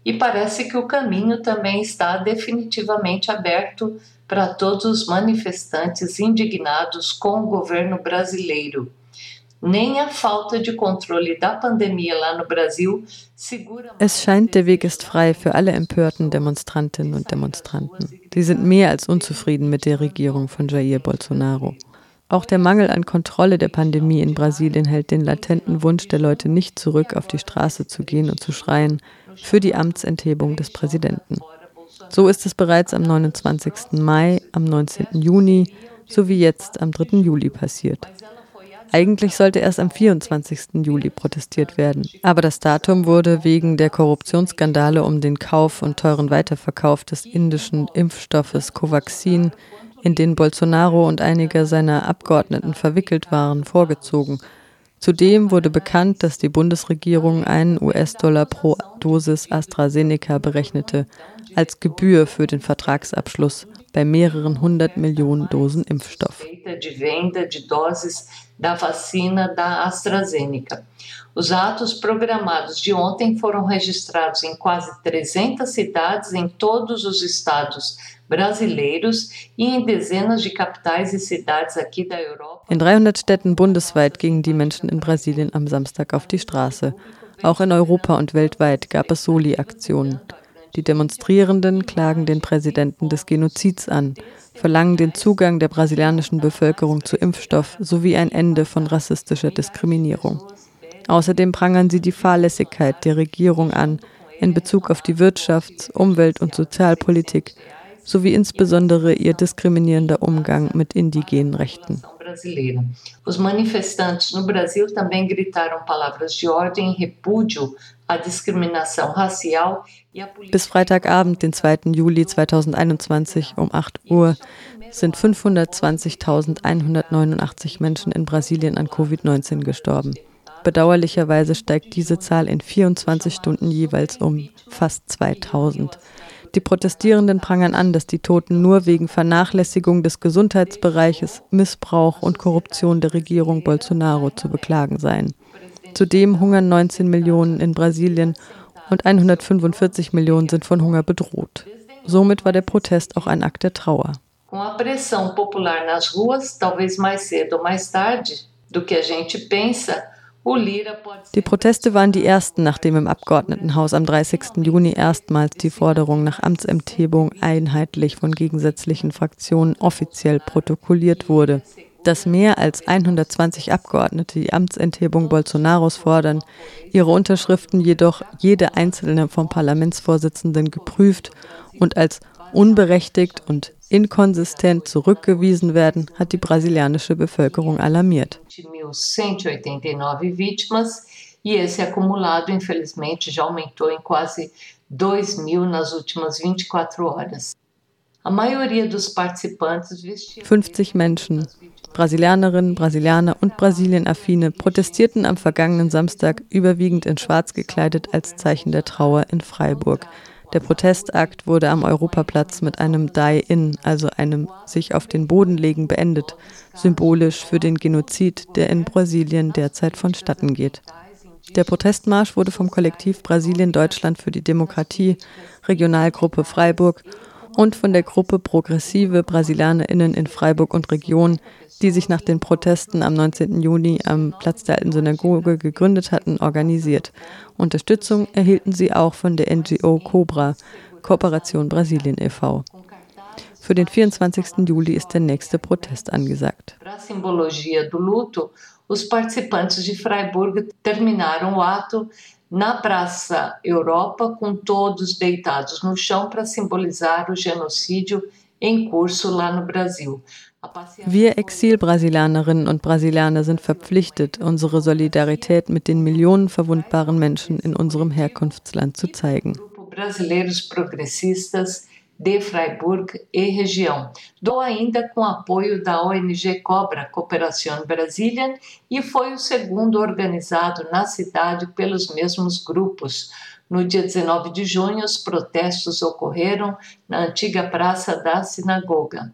e parece que o caminho também está definitivamente aberto para todos os manifestantes indignados com o governo brasileiro. Nem a falta de Kontrolle da Pandemie lá no Brasil segura. Es scheint, der Weg ist frei für alle empörten Demonstrantinnen und Demonstranten. Sie sind mehr als unzufrieden mit der Regierung von Jair Bolsonaro. Auch der Mangel an Kontrolle der Pandemie in Brasilien hält den latenten Wunsch der Leute nicht zurück, auf die Straße zu gehen und zu schreien für die Amtsenthebung des Präsidenten. So ist es bereits am 29. Mai, am 19. Juni sowie jetzt am 3. Juli passiert. Eigentlich sollte erst am 24. Juli protestiert werden. Aber das Datum wurde wegen der Korruptionsskandale um den Kauf und teuren Weiterverkauf des indischen Impfstoffes Covaxin, in den Bolsonaro und einige seiner Abgeordneten verwickelt waren, vorgezogen. Zudem wurde bekannt, dass die Bundesregierung einen US-Dollar pro Dosis AstraZeneca berechnete, als Gebühr für den Vertragsabschluss bei mehreren 100 Millionen Dosen Impfstoff. Da vacina da AstraZeneca. Os atos programados de ontem foram registrados em quase 300 cidades em todos os estados brasileiros e em dezenas de capitais e cidades aqui da Europa. In 300 Städten bundesweit gingen die Menschen in Brasilien am Samstag auf die Straße. Auch in Europa und weltweit gab es Soli-Aktionen. Die Demonstrierenden klagen den Präsidenten des Genozids an, verlangen den Zugang der brasilianischen Bevölkerung zu Impfstoff sowie ein Ende von rassistischer Diskriminierung. Außerdem prangern sie die Fahrlässigkeit der Regierung an in Bezug auf die Wirtschafts-, Umwelt- und Sozialpolitik sowie insbesondere ihr diskriminierender Umgang mit indigenen Rechten. Os manifestantes no Brasil também gritaram palavras de ordem e repúdio à discriminação racial. Bis Freitagabend, den 2. Juli 2021 um 8 Uhr, sind 520.189 Menschen in Brasilien an Covid-19 gestorben. Bedauerlicherweise steigt diese Zahl in 24 Stunden jeweils um fast 2000. Die Protestierenden prangern an, dass die Toten nur wegen Vernachlässigung des Gesundheitsbereiches, Missbrauch und Korruption der Regierung Bolsonaro zu beklagen seien. Zudem hungern 19 Millionen in Brasilien und 145 Millionen sind von Hunger bedroht. Somit war der Protest auch ein Akt der Trauer. Com a pressão popular nas ruas, talvez mais cedo ou mais tarde do que a gente pensa, die Proteste waren die ersten, nachdem im Abgeordnetenhaus am 30. Juni erstmals die Forderung nach Amtsenthebung einheitlich von gegensätzlichen Fraktionen offiziell protokolliert wurde. Dass mehr als 120 Abgeordnete die Amtsenthebung Bolsonaros fordern, ihre Unterschriften jedoch jede einzelne vom Parlamentsvorsitzenden geprüft und als unberechtigt und inkonsistent zurückgewiesen werden, hat die brasilianische Bevölkerung alarmiert. 1.189 vítimas e esse acumulado, infelizmente, já aumentou em quase 2.000 nas últimas 24 horas. A maioria dos participantes 50 Menschen, Brasilianerinnen, Brasilianer und Brasilien-Affine, protestierten am vergangenen Samstag überwiegend in Schwarz gekleidet als Zeichen der Trauer in Freiburg. Der Protestakt wurde am Europaplatz mit einem Die-In, also einem sich auf den Boden legen, beendet, symbolisch für den Genozid, der in Brasilien derzeit vonstatten geht. Der Protestmarsch wurde vom Kollektiv Brasilien-Deutschland für die Demokratie, Regionalgruppe Freiburg und von der Gruppe Progressive BrasilianerInnen in Freiburg und Region, die sich nach den Protesten am 19. Juni am Platz der Alten Synagoge gegründet hatten, organisiert. Unterstützung erhielten sie auch von der NGO Cobra, Kooperation Brasilien e.V. Für den 24. Juli ist der nächste Protest angesagt. Para a simbologia do luto, os participantes de Freiburg terminaram o ato na Praça Europa, com todos deitados no chão para simbolizar o genocídio em curso lá no Brasil. Wir Exil-Brasilianerinnen und Brasilianer sind verpflichtet, unsere Solidarität mit den Millionen verwundbaren Menschen in unserem Herkunftsland zu zeigen. Brasileiros progressistas de Freiburg e região. Do ainda com apoio da ONG Cobra, Cooperación Brasilian, e foi o segundo organizado na cidade pelos mesmos grupos. No dia 19 de junho, os protestos ocorreram na antiga Praça da Sinagoga.